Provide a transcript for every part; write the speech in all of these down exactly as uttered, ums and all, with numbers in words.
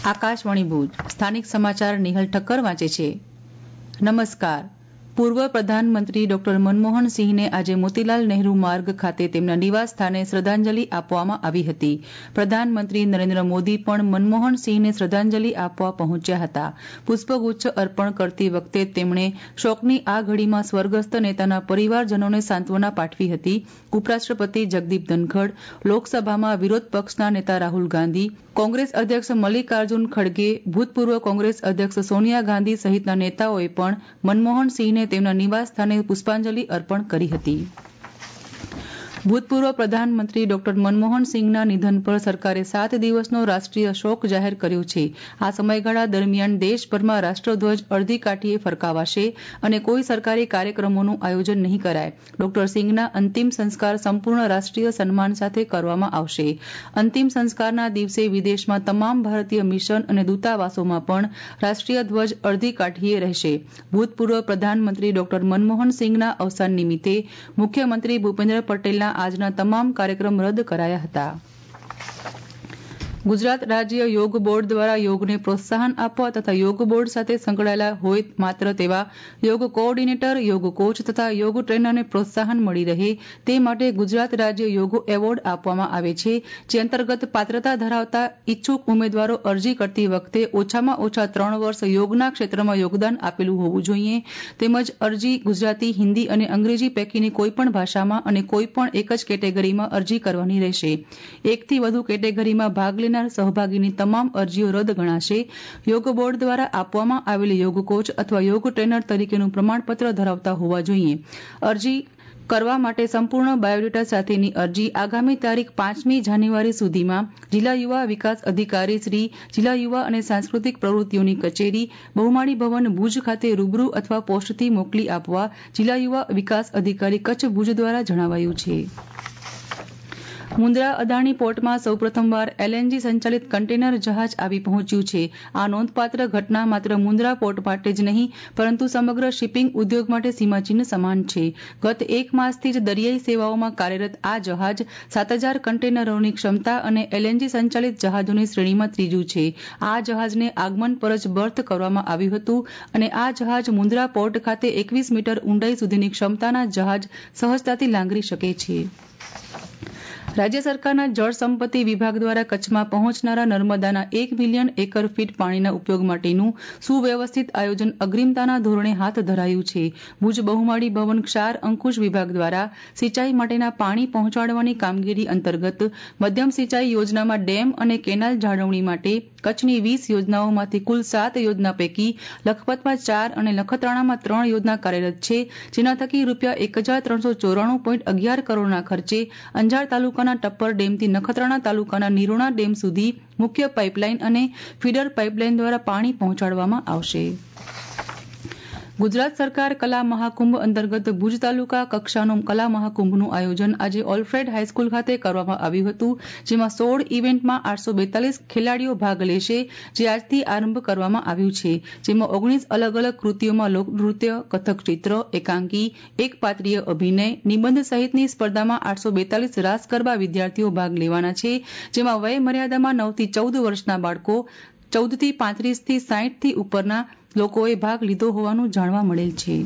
આકાશવાણી ભુજ સ્થાનિક સમાચાર નિહલ ઠક્કર વાંચે છે. નમસ્કાર. પૂર્વ પ્રધાનમંત્રી ડોક્ટર મનમોહન સિંહને આજે મોતીલાલ નહેરુ માર્ગ ખાતે તેમના નિવાસ સ્થાને શ્રદ્ધાંજલિ આપવામાં આવી હતી. પ્રધાનમંત્રી નરેન્દ્ર મોદી પણ મનમોહન સિંહને શ્રદ્ધાંજલિ આપવા પહોંચ્યા હતા. પુષ્પગુચ્છ અર્પણ કરતી વખતે તેમણે શોકની આ ઘડીમાં સ્વર્ગસ્થ નેતાના પરિવારજનોને સાંત્વના પાઠવી હતી. ઉપરાષ્ટ્રપતિ જગદીપ ધનખડ, લોકસભામાં વિરોધ પક્ષના નેતા રાહુલ ગાંધી, કોંગ્રેસ અધ્યક્ષ મલ્લિકાર્જુન ખડગે, ભૂતપૂર્વ કોંગ્રેસ અધ્યક્ષ સોનિયા ગાંધી સહિતના નેતાઓએ પણ મનમોહન સિંહને તેમના નિવાસ સ્થાને પુષ્પાંજલિ અર્પણ કરી હતી. ભૂતપૂર્વ પ્રધાનમંત્રી ડોક્ટર મનમોહન સિંહના નિધન પર સરકારે સાત દિવસનો રાષ્ટ્રીય શોક જાહેર કર્યો છે. આ સમયગાળા દરમિયાન દેશભરમાં રાષ્ટ્રધ્વજ અડધી કાઠીએ ફરકાવાશે અને કોઈ સરકારી કાર્યક્રમોનું આયોજન નહીં કરાય. ડોક્ટર સિંહના અંતિમ સંસ્કાર સંપૂર્ણ રાષ્ટ્રીય સન્માન સાથે કરવામાં આવશે. અંતિમ સંસ્કારના દિવસે વિદેશમાં તમામ ભારતીય મિશન અને દૂતાવાસોમાં પણ રાષ્ટ્રીય ધ્વજ અડધી કાઠીએ રહેશે. ભૂતપૂર્વ પ્રધાનમંત્રી ડોક્ટર મનમોહન સિંહના અવસાન નિમિત્તે મુખ્યમંત્રી ભૂપેન્દ્ર પટેલના આજના તમામ કાર્યક્રમ રદ કરાયા હતા. ગુજરાત રાજ્ય યોગ બોર્ડ દ્વારા યોગને પ્રોત્સાહન આપવા તથા યોગ બોર્ડ સાથે સંકળાયેલા હોય માત્ર તેવા યોગ કોઓર્ડિનેટર, યોગ કોચ તથા યોગ ટ્રેનરને પ્રોત્સાહન મળી રહે તે માટે ગુજરાત રાજ્ય યોગ એવોર્ડ આપવામાં આવે છે, જે અંતર્ગત પાત્રતા ધરાવતા ઇચ્છુક ઉમેદવારો અરજી કરતી વખતે ઓછામાં ઓછા ત્રણ વર્ષ યોગના ક્ષેત્રમાં યોગદાન આપેલું હોવું જોઈએ. તેમજ અરજી ગુજરાતી, હિન્દી અને અંગ્રેજી પૈકીની કોઈપણ ભાષામાં અને કોઈપણ એક જ કેટેગરીમાં અરજી કરવાની રહેશે. એકથી વધુ કેટેગરીમાં ભાગ લેનાર સહભાગીની તમામ અરજીઓ રદ ગણાશે. યોગ બોર્ડ દ્વારા આપવામાં આવેલ યોગ કોચ અથવા યોગ ટ્રેનર તરીકેનું પ્રમાણપત્ર ધરાવતા હોવા જોઈએ. અરજી કરવા માટે સંપૂર્ણ બાયોડેટા સાથેની અરજી આગામી તારીખ પાંચમી જાન્યુઆરી સુધીમાં જિલ્લા યુવા વિકાસ અધિકારી શ્રી, જિલ્લા યુવા અને સાંસ્કૃતિક પ્રવૃત્તિઓની કચેરી, બહુમાળી ભવન, ભુજ ખાતે રૂબરૂ અથવા પોસ્ટથી મોકલી આપવા જિલ્લા યુવા વિકાસ અધિકારી કચ્છ ભુજ દ્વારા જણાવાયું છે. મુન્દ્રા અદાણી પોર્ટમાં સૌ પ્રથમવાર એલએનજી સંચાલિત કન્ટેનર જહાજ આવી પહોંચ્યું છે. આ નોંધપાત્ર ઘટના માત્ર મુન્દ્રા પોર્ટ માટે જ નહીં પરંતુ સમગ્ર શિપિંગ ઉદ્યોગ માટે સીમાચિહ્ન સમાન છે. ગત એક માસથી જ દરિયાઈ સેવાઓમાં કાર્યરત આ જહાજ સાત હજાર કન્ટેનરોની ક્ષમતા અને એલએનજી સંચાલિત જહાજોની શ્રેણીમાં ત્રીજું છે. આ જહાજને આગમન પર જ બર્થ કરવામાં આવ્યું હતું અને આ જહાજ મુન્દ્રા પોર્ટ ખાતે એકવીસ મીટર ઊંડાઈ સુધીની ક્ષમતાના જહાજ સહજતાથી લાંગરી શકે છે. રાજ્ય સરકારના જળ સંપત્તિ વિભાગ દ્વારા કચ્છમાં પહોંચનારા નર્મદાના એક મિલિયન એકર ફીટ પાણીના ઉપયોગ માટેનું સુવ્યવસ્થિત આયોજન અગ્રીમતાના ધોરણે હાથ ધરાયું છે. ભુજ બહુમાળી ભવન ક્ષાર અંકુશ વિભાગ દ્વારા સિંચાઈ માટેના પાણી પહોંચાડવાની કામગીરી અંતર્ગત મધ્યમ સિંચાઈ યોજનામાં ડેમ અને કેનાલ જાળવણી માટે કચ્છની વીસ યોજનાઓમાંથી કુલ સાત યોજના પૈકી લખપતમાં ચાર અને નખત્રાણામાં ત્રણ યોજના કાર્યરત છે, જેના થકી રૂપિયા એક હજાર ત્રણસો ચોરાણું પોઈન્ટ અગિયાર કરોડના ખર્ચે અંજાર તાલુકા ટપ્પર ડેમથી નખત્રાણા તાલુકાના નિરોણા ડેમ સુધી મુખ્ય પાઇપલાઇન અને ફીડર પાઇપલાઇન દ્વારા પાણી પહોંચાડવામાં આવશે. ગુજરાત સરકાર કલા મહાકુંભ અંતર્ગત ભુજ તાલુકા કક્ષાનો કલા મહાકુંભનું આયોજન આજે ઓલ્ફ્રેડ હાઈસ્કૂલ ખાતે કરવામાં આવ્યું હતું, જેમાં સોળ ઇવેન્ટમાં આઠસો બેતાલીસ ખેલાડીઓ ભાગ લેશે, જે આજથી આરંભ કરવામાં આવ્યું છે. જેમાં ઓગણીસ અલગ અલગ કૃતિઓમાં લોકનૃત્ય, કથક ચિત્ર, એકાંકી, એક પાત્રીય અભિનય, નિબંધ સહિતની સ્પર્ધામાં આઠસો બેતાલીસ રાસ ગરબા વિદ્યાર્થીઓ ભાગ લેવાના છે, જેમાં વય મર્યાદામાં નવ થી ચૌદ વર્ષના બાળકો, ચૌદ થી પાંત્રીસ થી સાઠ થી ઉપરના લોકોએ ભાગ લીધો હોવાનું જાણવા મળેલ છે.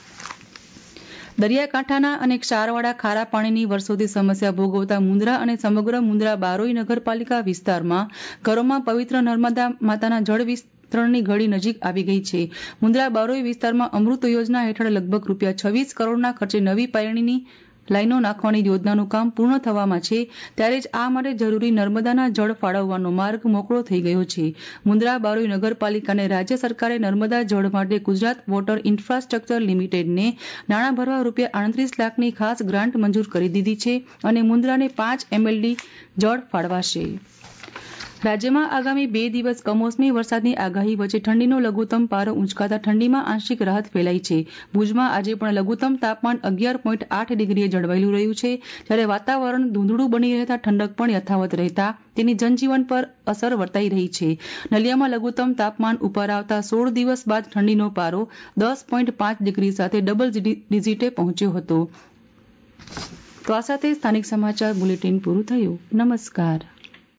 દરિયાકાંઠાના અને ક્ષારવાળા ખારા પાણીની વર્ષોથી સમસ્યા ભોગવતા મુન્દ્રા અને સમગ્ર મુન્દ્રા બારોઈ નગરપાલિકા વિસ્તારમાં ઘરોમાં પવિત્ર નર્મદા માતાના જળ વિસ્તરણની ઘડી નજીક આવી ગઈ છે. મુન્દ્રા બારોઈ વિસ્તારમાં અમૃત યોજના હેઠળ લગભગ રૂપિયા છવ્વીસ કરોડના ખર્ચે નવી પાણીની લાઈનો નાખવાની યોજનાનું કામ પૂર્ણ થવામાં છે, ત્યારે જ આ માટે જરૂરી નર્મદાના જળ ફાળવવાનો માર્ગ મોકળો થઈ ગયો છે. મુન્દ્રા બારોઈ નગરપાલિકાને રાજ્ય સરકારે નર્મદા જળ માટે ગુજરાત વોટર ઇન્ફ્રાસ્ટ્રક્ચર લિમિટેડને નાણાં ભરવા રૂપિયા આડત્રીસ લાખની ખાસ ગ્રાન્ટ મંજૂર કરી દીધી છે અને મુન્દ્રાને પાંચ એમએલડી જળ ફાળવાશે. રાજ્યમાં આગામી બે દિવસ કમોસમી વરસાદની આગાહી વચ્ચે ઠંડીનો લઘુત્તમ પારો ઉંચકાતા ઠંડીમાં આંશિક રાહત ફેલાઈ છે. ભુજમાં આજે પણ લઘુત્તમ તાપમાન અગિયાર પોઈન્ટ આઠ ડિગ્રીએ જળવાયેલું રહ્યું છે, જ્યારે વાતાવરણ ધૂંધળું બની રહેતા ઠંડક પણ યથાવત રહેતા તેની જનજીવન પર અસર વર્તાઈ રહી છે. નલિયામાં લઘુત્તમ તાપમાન ઉપર આવતા સોળ દિવસ બાદ ઠંડીનો પારો દસ પોઈન્ટ પાંચ ડિગ્રી સાથે ડબલ ડિજિટે પહોંચ્યો હતો. તો આ સાથે સ્થાનિક સમાચાર બુલેટિન પૂરું થયું. નમસ્કાર.